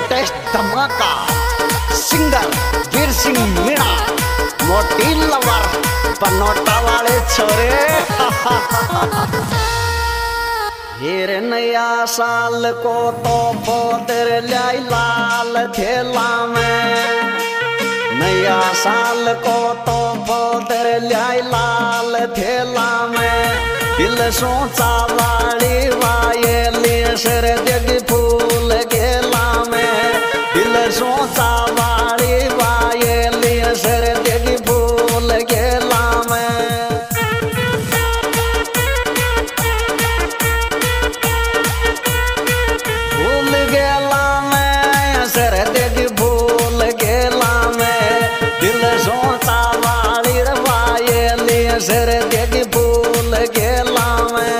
Latest धमाका singer Veer Singh Meena मोटी lover पनोटा वाले छोरे। हीरे नया साल को तोहफो तेरे लाई लाल थैला में, नया साल को तोहफो तेरे लाई लाल थैला में। दिल सोचा वाली वायली सर जग फूल गेला में, दिल सोचा वाली वायली सर जग फूल गेला में। फूल गेला में सर जग फूल गेला में, दिल सोचा वाली वायली सर जग फूल गेला में।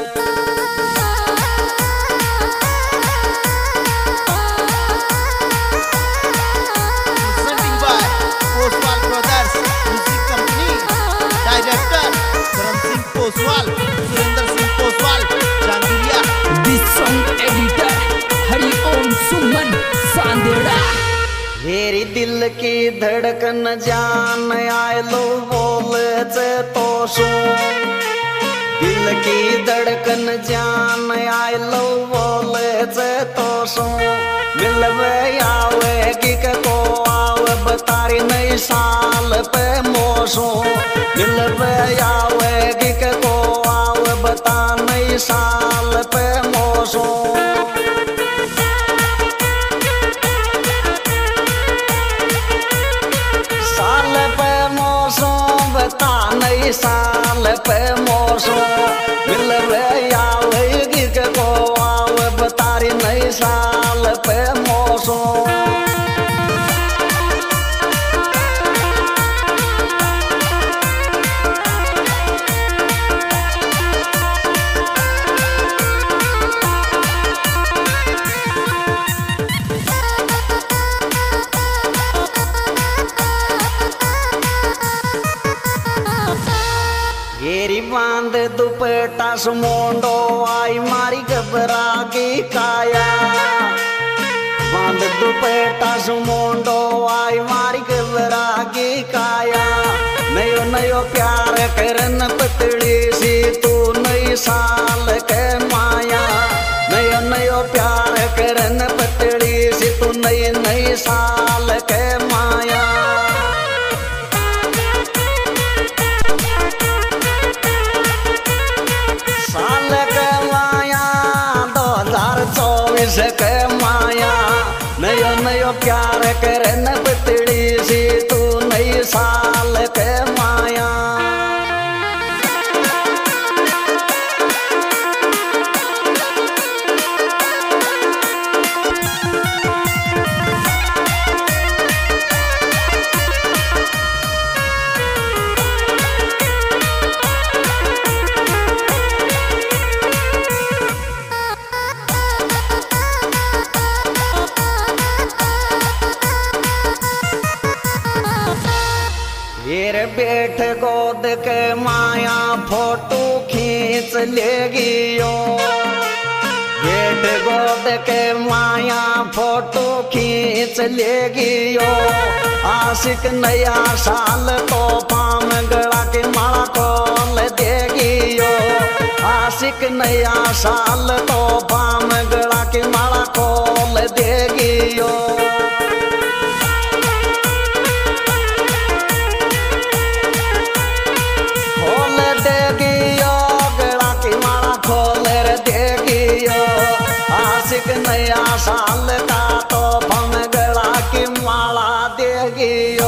Poswal, Surendra Singh Poswal, Jangiriya. This song editor Hariom Suman Sandera. मेरी दिल की धड़कन जान आए लो बोले तो सो, दिल की धड़कन जान आए लो बोले तो सो। मिलवे आवेगी को आवे बतारी नई साल पे मोसो, मिलवे आवेगी को आवे बता नई साल पे मोसो। साल पे मोसो बता नई साल पे मोसो, मिलवे आवेगी को आवे बतारी नई साल पे मोसो। घेरी बांध दुपट्टा सुमोंडो आई मारी घबरा की काया, बांध दुपट्टा सुमोंडो आई मारी घबरा की काया। नयो नयो प्यार करन पतली सी तू नई साल के माया, नयो नयो प्यार करन पतली सी तू नई नई साल के माया। साल के माया 2024 के माया, नयो नयो प्यार करन पतली सी तू नई साल के माया। हीर बैठ गोद के माया फोटो खींच लेगी यो, बैठ गोद के माया फोटो खींच लेगी यो। आशिक नया साल तो पाम गला की माला खोल देगी यो, आशिक नया साल तो पाम गला की माला खोल देगी यो। आशिक नया साल का तो फम गला की माला देगी यो।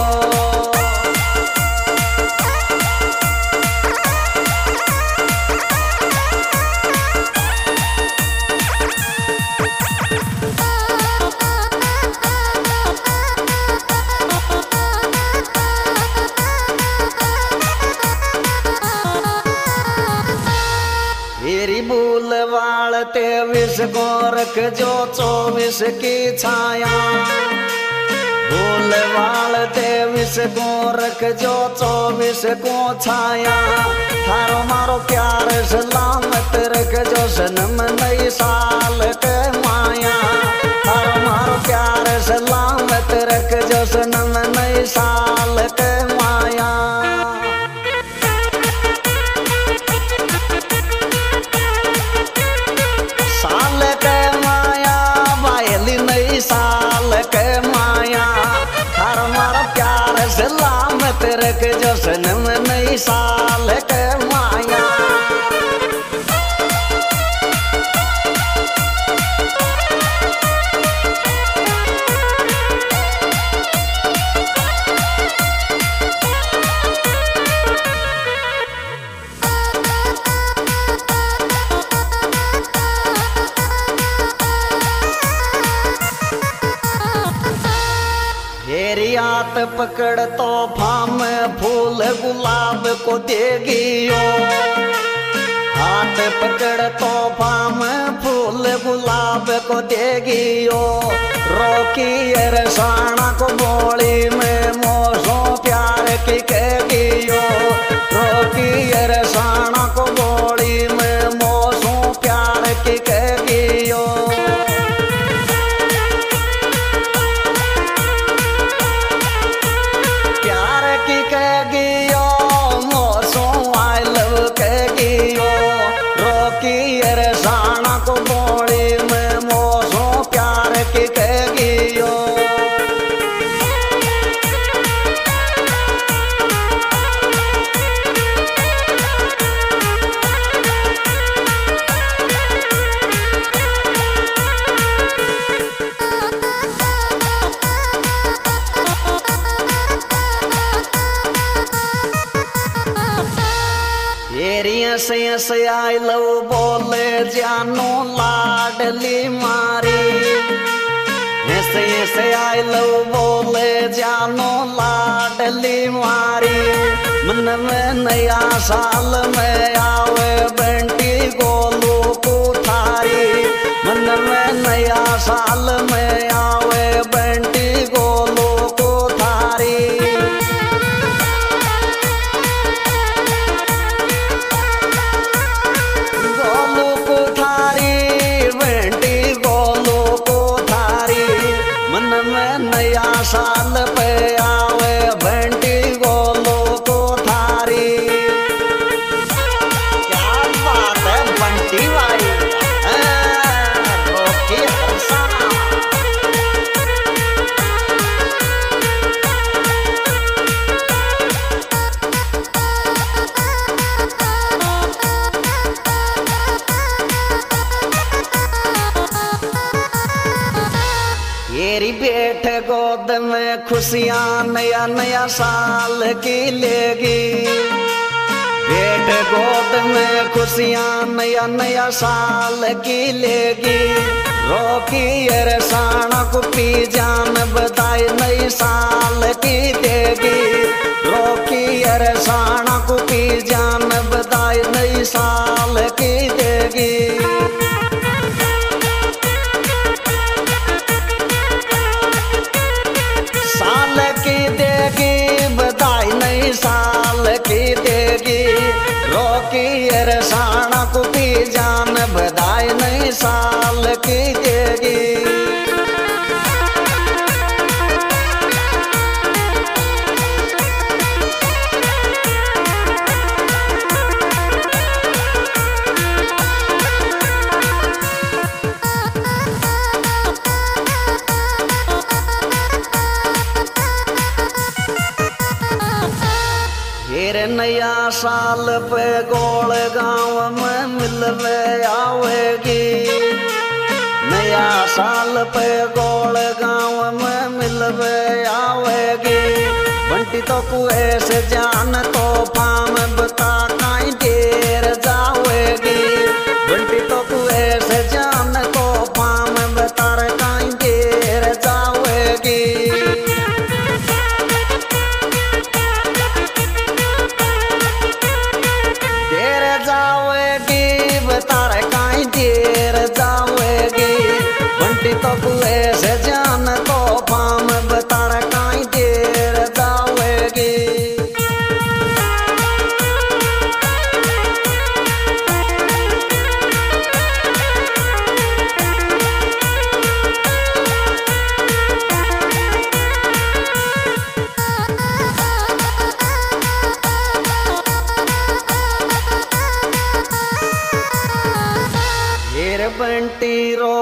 मेरी भूल वाल 23 को रख जो 24 की छाया, भूल वाल 23 को रख जो 24 को छाया। थारो मारो प्यार सलामत रख जो जन्म नई साल के माया, थारो मारो प्यार मन में नई साल के माया। साल के माया बायली नई साल के माया। हर मार प्यार से लाम तेरे के जश्न में नई साल के माया। तेरी हाथ पकड़ तो फाम फूल गुलाब को देगी ओ। हाथ पकड़ तो फाम फूल गुलाब को देगी ओ। रोकी अरसाना को बोली में मोसो प्यार की कहेगी ओ। रोकी अरसाना को बोली में मोसो प्यार की कहेगी ओ। को बोली में मोसो प्यार की कहेगी ओ। से आई लव बोले जानो लाडली मारी। ऐसे आई लव बोले जानो लाडली मारी। मन में नया साल में आवे बंटी गोलू को थारी। मन में नया साल में आवे बंटी गोलू को थारी। नया साल पे आवे बंटी गोलू को थारी। क्या बात है बंटी भाई, रोकी हरसाना। तेरी बेट गोद में खुशियां नया नया साल की लेगी। बेट गोद में खुशियां नया नया साल की लेगी। रोकी अरसाना को पी जान बधाई नई साल की देगी। रोकी अरसाना को पी जान बधाई नई साल की देगी। साल की देगी बधाई नई साल की देगी। रोकी अरसाना को भी जान बधाई नई साल की देगी। नया साल पे गोल गांव में मिलवे आवेगी। नया साल पे गोल गांव में मिलवे आवेगी। बंटी तो कुएं से जान तो फाम बता काई देर जावेगी। बंटी तो कुएं से जान तो फाम बता काई देर जावेगी। बंटी तो कुएं से जान तो फाम बता काई देर जावेगी।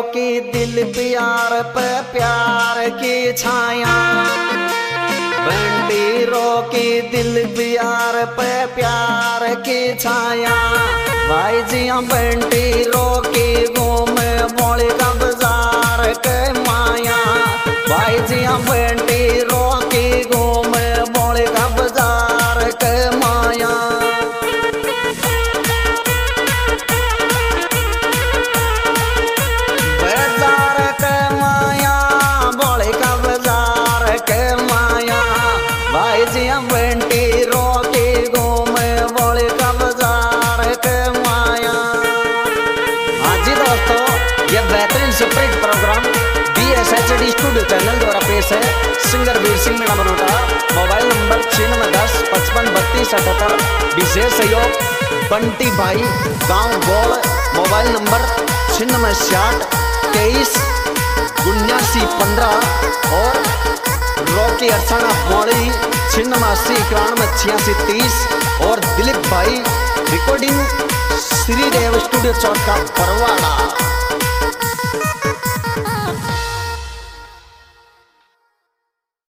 की दिल प्यार पे प्यार की छाया, बंटी रोकी दिल प्यार पे प्यार की छाया। भाई जी बंटी रोकी घूमे बोली का बाजार के माया, भाई जी बंटी रोकी घूमे बोली का बाजार के माया। बाजार के माया बोली का बाजार के माया, भाई जी बंटी रोकी घूमे बोली का बाजार के माया। हाँ जी दोस्तों, ये बेहतरीन superhit programme BSHD studio channel द्वारा पेश है। Singer Veer Singh Meena Banota, mobile number 9610 55 32 78। विशेष सहयोग बंटी भाई गांव गोल, मोबाइल नंबर 9660 23 79 15 और रॉकी अरसाना बोली 86 91 86 30 और दिलीप भाई रिकॉर्डिंग श्रीदेव स्टूडियो चौक का बरवाड़ा।